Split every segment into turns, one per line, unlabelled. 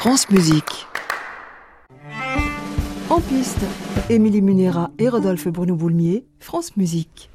France Musique. En piste, Émilie Munera et Rodolphe Bruno-Boulmier, France Musique.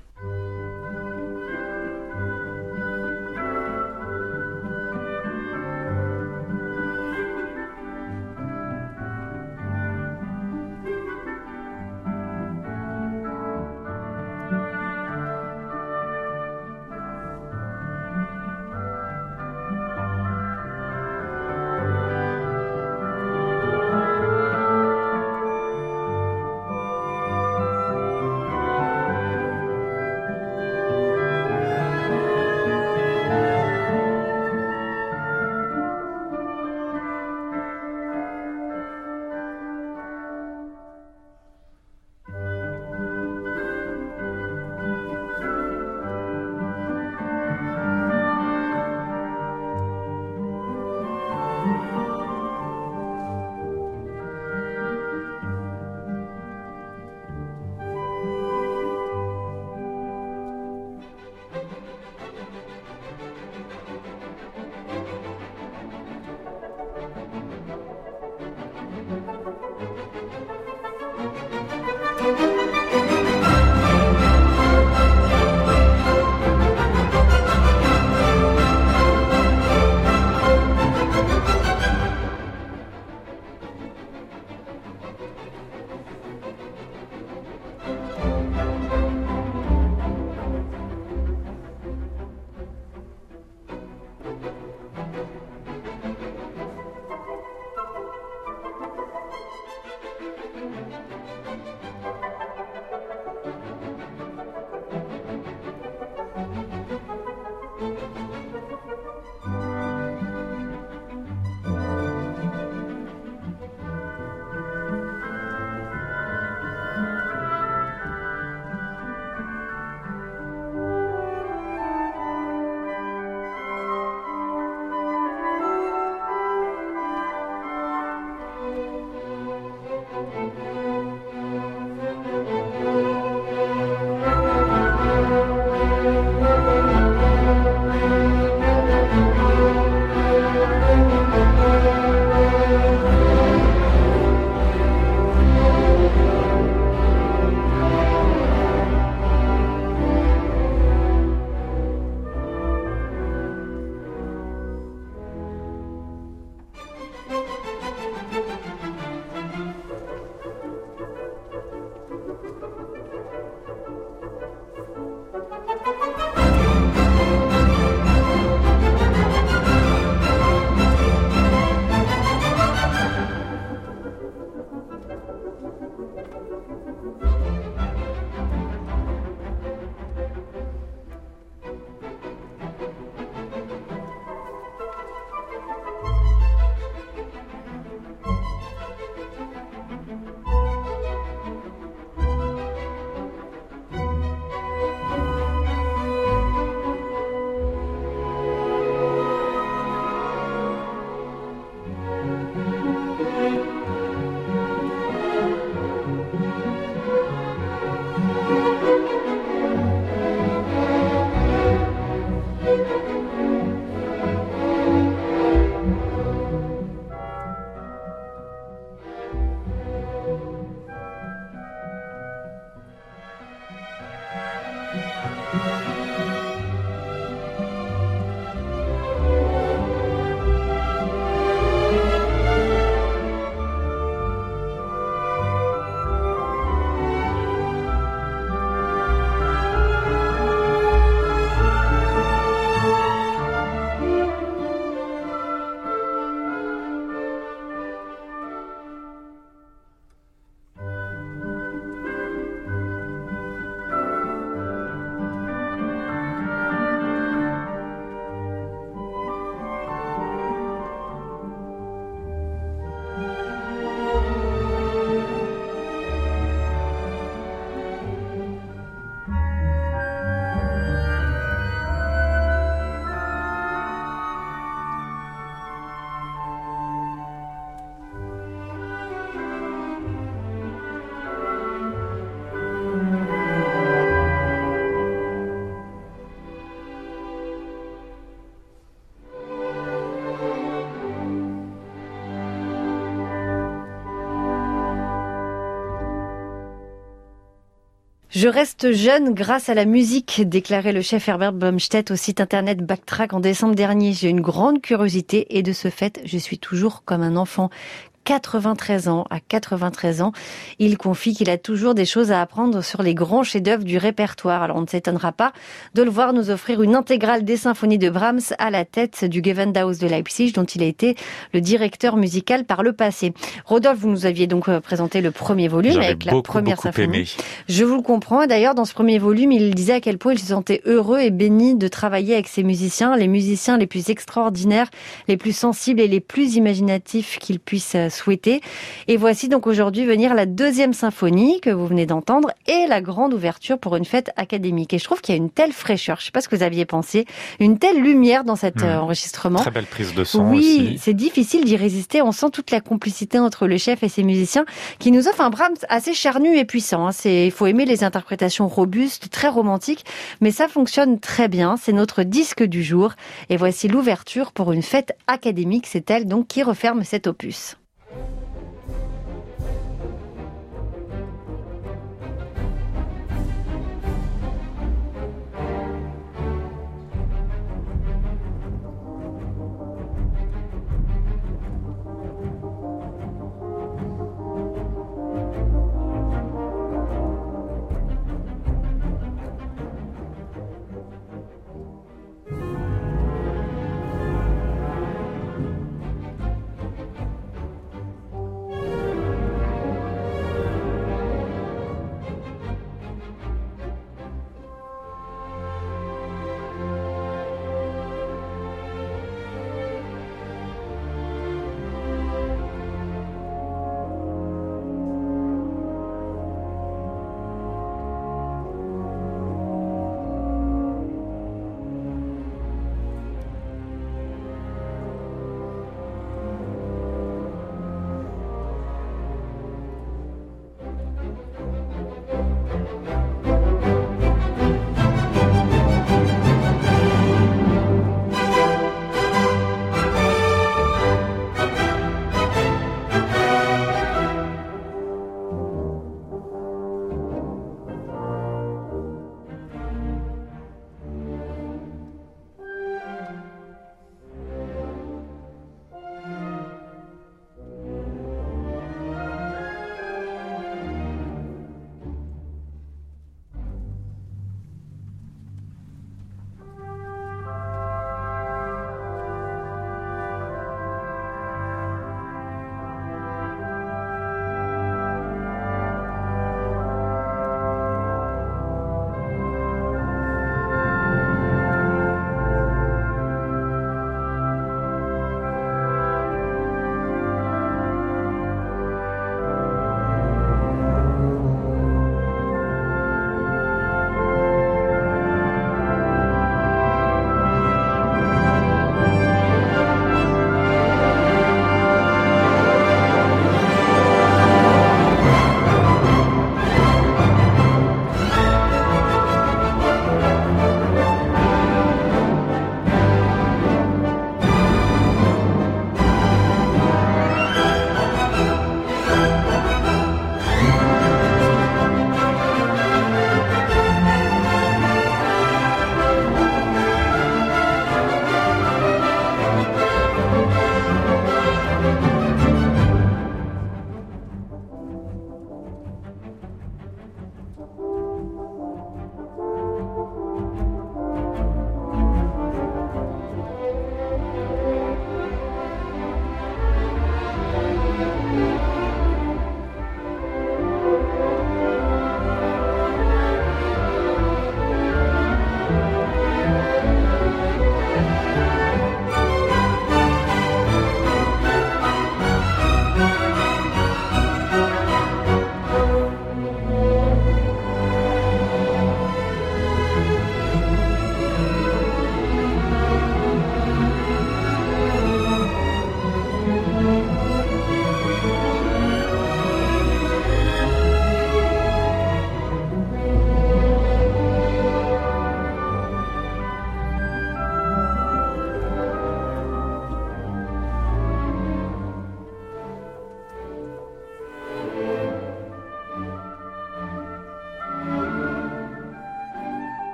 Je reste jeune grâce à la musique, déclarait le chef Herbert Blomstedt au site internet Backtrack en décembre dernier. J'ai une grande curiosité et de ce fait, je suis toujours comme un enfant. 93 ans, à 93 ans, il confie qu'il a toujours des choses à apprendre sur les grands chefs-d'œuvre du répertoire. Alors on ne s'étonnera pas de le voir nous offrir une intégrale des symphonies de Brahms à la tête du Gewandhaus de Leipzig, dont il a été le directeur musical par le passé. Rodolphe, vous nous aviez donc présenté le premier volume avec la première symphonie. Aimé. Je vous le comprends. D'ailleurs, dans ce premier volume, il disait à quel point il se sentait heureux et béni de travailler avec ces musiciens, les musiciens les plus extraordinaires, les plus sensibles et les plus imaginatifs qu'il puisse souhaiter. Et voici donc aujourd'hui venir la deuxième symphonie que vous venez d'entendre et la grande ouverture pour une fête académique. Et je trouve qu'il y a une telle fraîcheur, je ne sais pas ce que vous aviez pensé, une telle lumière dans cet enregistrement.
Très belle prise de son
oui,
aussi.
Oui, c'est difficile d'y résister. On sent toute la complicité entre le chef et ses musiciens qui nous offre un Brahms assez charnu et puissant. Il faut aimer les interprétations robustes, très romantiques, mais ça fonctionne très bien. C'est notre disque du jour. Et voici l'ouverture pour une fête académique. C'est elle donc qui referme cet opus.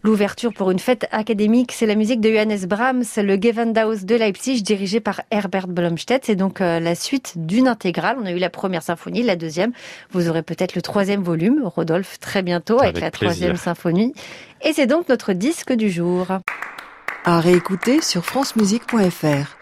L'ouverture pour une fête académique, c'est la musique de Johannes Brahms, le Gewandhaus de Leipzig, dirigé par Herbert Blomstedt. C'est donc la suite d'une intégrale. On a eu la première symphonie, la deuxième. Vous aurez peut-être le troisième volume, Rodolphe, très bientôt, avec la troisième symphonie. Et c'est donc notre disque du jour.
À réécouter sur francemusique.fr.